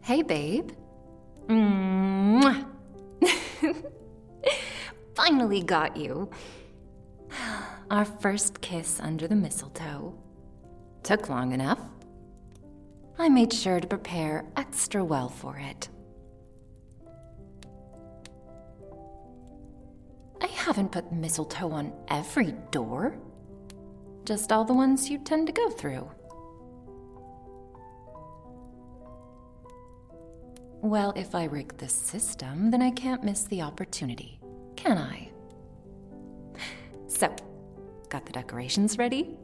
Hey, babe. Mwah. Finally got you. Our first kiss under the mistletoe. Took long enough. I made sure to prepare extra well for it. I haven't put mistletoe on every door. Just all the ones you tend to go through. Well, if I rig this system, then I can't miss the opportunity, can I? So, got the decorations ready?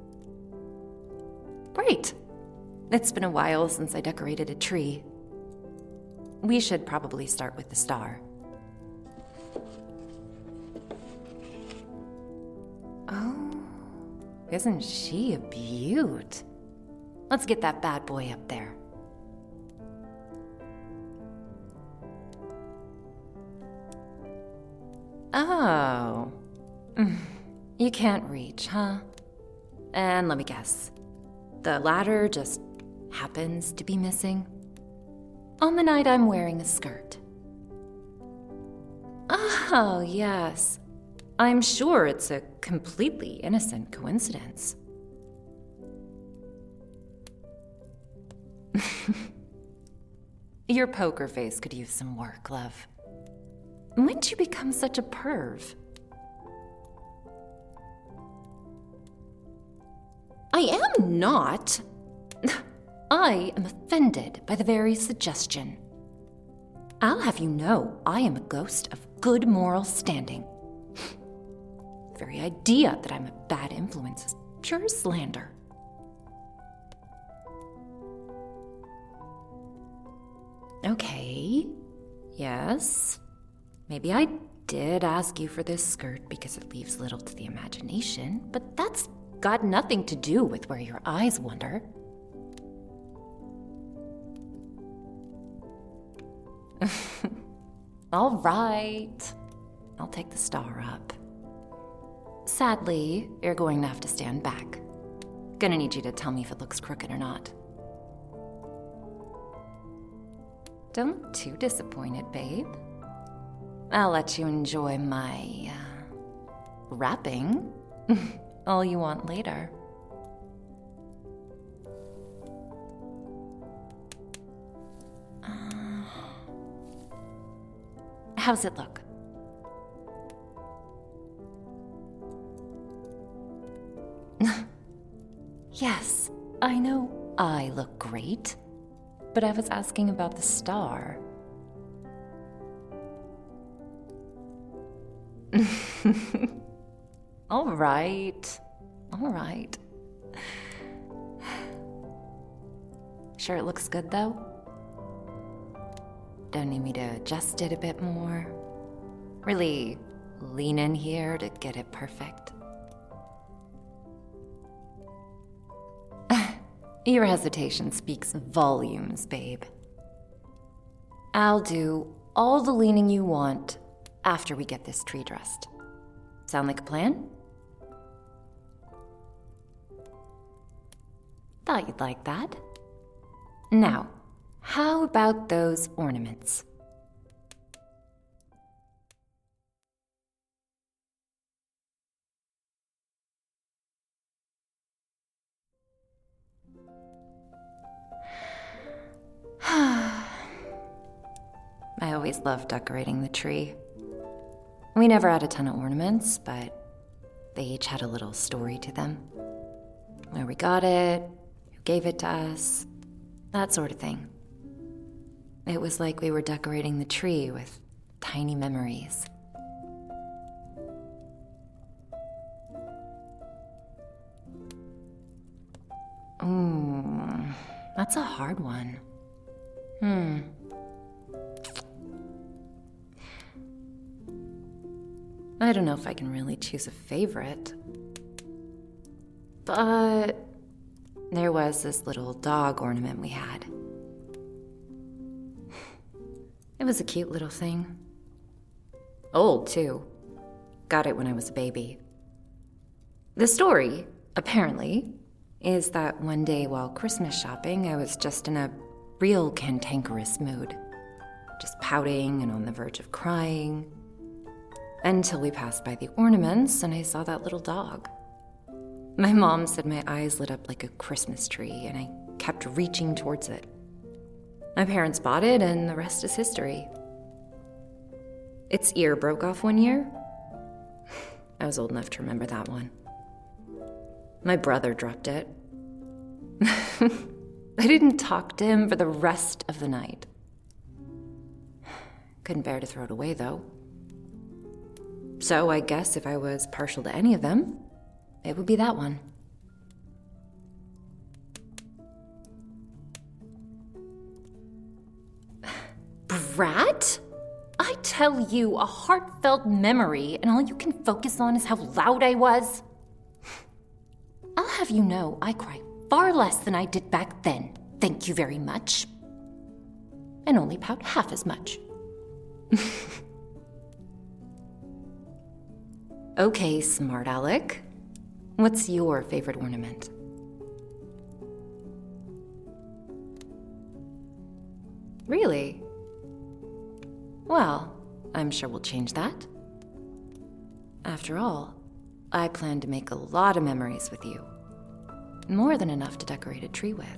Great. It's been a while since I decorated a tree. We should probably start with the star. Oh, isn't she a beaut? Let's get that bad boy up there. Oh. You can't reach, huh? And let me guess. The ladder just happens to be missing? On the night I'm wearing a skirt. Oh, yes. I'm sure it's a completely innocent coincidence. Your poker face could use some work, love. When'd you become such a perv? I am not. I am offended by the very suggestion. I'll have you know I am a ghost of good moral standing. The very idea that I'm a bad influence is pure slander. Okay, yes. Maybe I did ask you for this skirt because it leaves little to the imagination, but that's got nothing to do with where your eyes wander. All right. I'll take the star up. Sadly, you're going to have to stand back. Gonna need you to tell me if it looks crooked or not. Don't look too disappointed, babe. I'll let you enjoy my, wrapping. All you want later. How's it look? Yes, I know I look great, but I was asking about the star. All right. Sure it looks good, though? Don't need me to adjust it a bit more? Really lean in here to get it perfect? Your hesitation speaks volumes, babe. I'll do all the leaning you want after we get this tree dressed. Sound like a plan? Thought you'd like that. Now, how about those ornaments? I always loved decorating the tree. We never had a ton of ornaments, but they each had a little story to them. Where we got it, who gave it to us, that sort of thing. It was like we were decorating the tree with tiny memories. Ooh, that's a hard one. I don't know if I can really choose a favorite. But there was this little dog ornament we had. It was a cute little thing. Old, too. Got it when I was a baby. The story, apparently, is that one day while Christmas shopping, I was just in a real cantankerous mood, just pouting and on the verge of crying, until we passed by the ornaments and I saw that little dog. My mom said my eyes lit up like a Christmas tree, and I kept reaching towards it. My parents bought it, and the rest is history. Its ear broke off one year. I was old enough to remember that one. My brother dropped it. I didn't talk to him for the rest of the night. Couldn't bear to throw it away, though. So I guess if I was partial to any of them, it would be that one. Brat? I tell you, a heartfelt memory, and all you can focus on is how loud I was. I'll have you know, I cry far less than I did back then. Thank you very much. And only pout half as much. Okay, smart Alec. What's your favorite ornament? Really? Well, I'm sure we'll change that. After all, I plan to make a lot of memories with you. More than enough to decorate a tree with.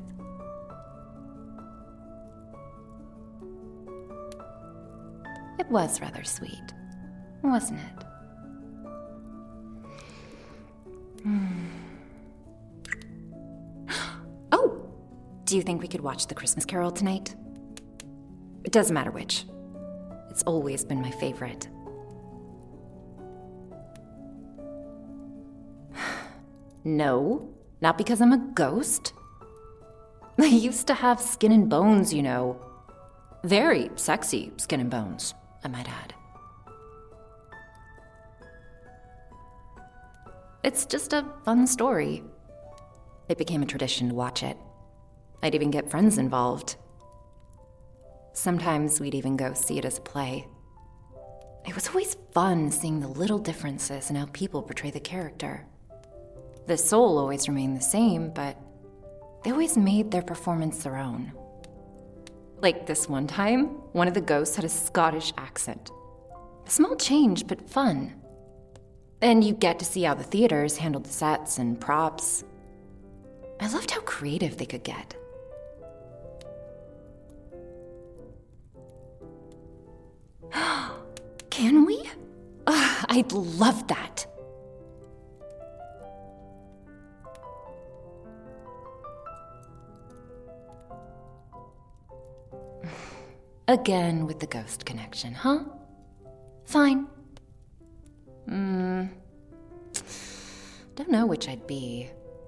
It was rather sweet, wasn't it? Oh! Do you think we could watch The Christmas Carol tonight? It doesn't matter which. It's always been my favorite. No, not because I'm a ghost. I used to have skin and bones, you know. Very sexy skin and bones, I might add. It's just a fun story. It became a tradition to watch it. I'd even get friends involved. Sometimes we'd even go see it as a play. It was always fun seeing the little differences in how people portray the character. The soul always remained the same, but they always made their performance their own. Like this one time, one of the ghosts had a Scottish accent. A small change, but fun. And you get to see how the theaters handled the sets and props. I loved how creative they could get. Can we? I'd love that. Again with the ghost connection, huh? Fine. Don't know which I'd be.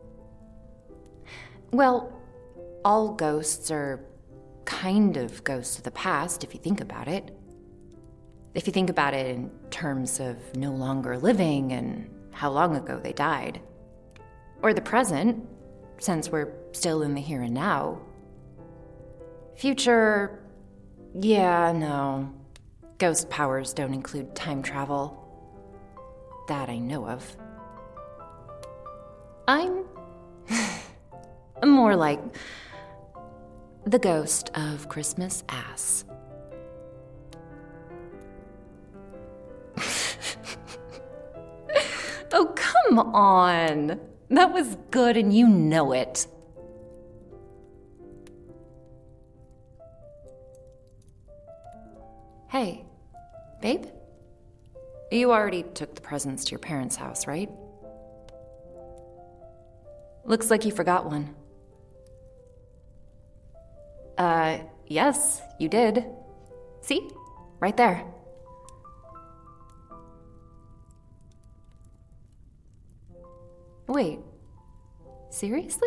Well, all ghosts are kind of ghosts of the past, if you think about it. If you think about it in terms of no longer living and how long ago they died. Or the present, since we're still in the here and now. Future, yeah, no. Ghost powers don't include time travel. That I know of. I'm more like the ghost of Christmas ass. Oh, come on. That was good and you know it. Hey, babe? You already took the presents to your parents' house, right? Looks like you forgot one. Yes, you did. See? Right there. Wait, seriously?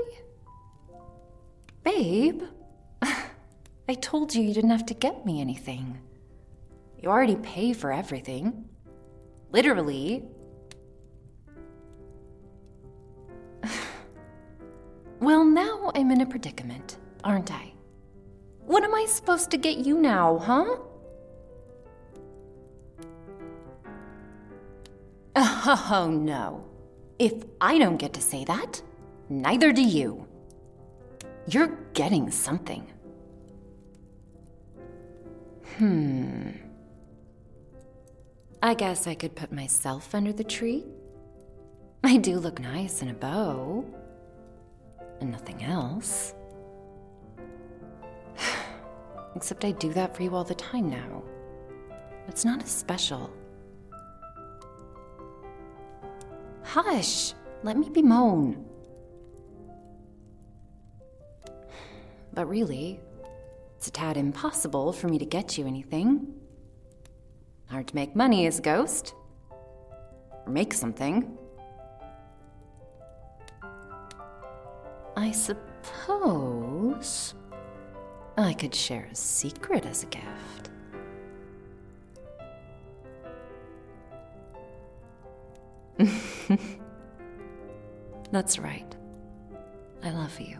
Babe? I told you didn't have to get me anything. You already pay for everything. Literally. Well, now I'm in a predicament, aren't I? What am I supposed to get you now, huh? Oh, no. If I don't get to say that, neither do you. You're getting something. I guess I could put myself under the tree. I do look nice in a bow. And nothing else. Except I do that for you all the time now. It's not as special. Hush! Let me bemoan. But really, it's a tad impossible for me to get you anything. Hard to make money as a ghost. Or make something. I suppose I could share a secret as a gift. That's right. I love you.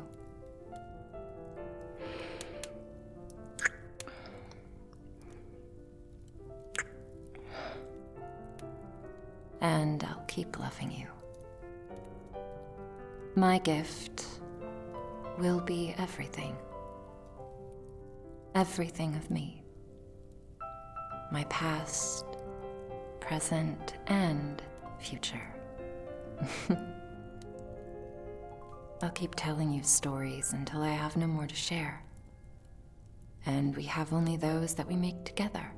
And I'll keep loving you. My gift will be everything. Everything of me. My past, present, and future. I'll keep telling you stories until I have no more to share. And we have only those that we make together.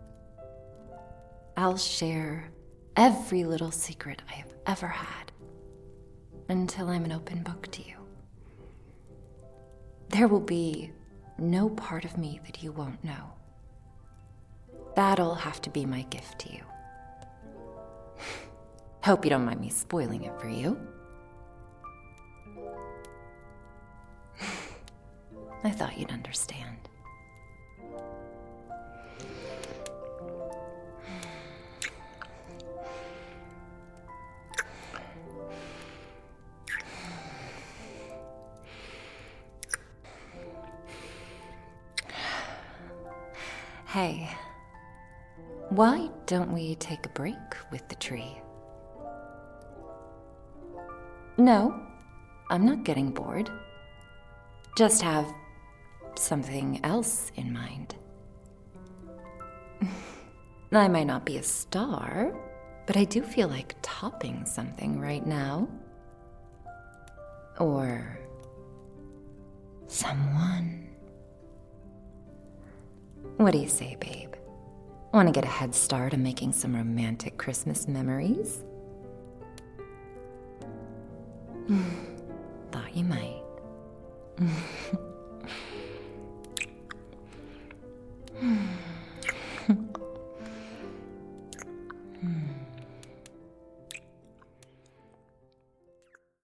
I'll share every little secret I have ever had until I'm an open book to you. There will be no part of me that you won't know. That'll have to be my gift to you. Hope you don't mind me spoiling it for you. I thought you'd understand. Hey, why don't we take a break with the tree? No, I'm not getting bored. Just have something else in mind. I might not be a star, but I do feel like topping something right now. Or someone. What do you say, babe? Want to get a head start on making some romantic Christmas memories?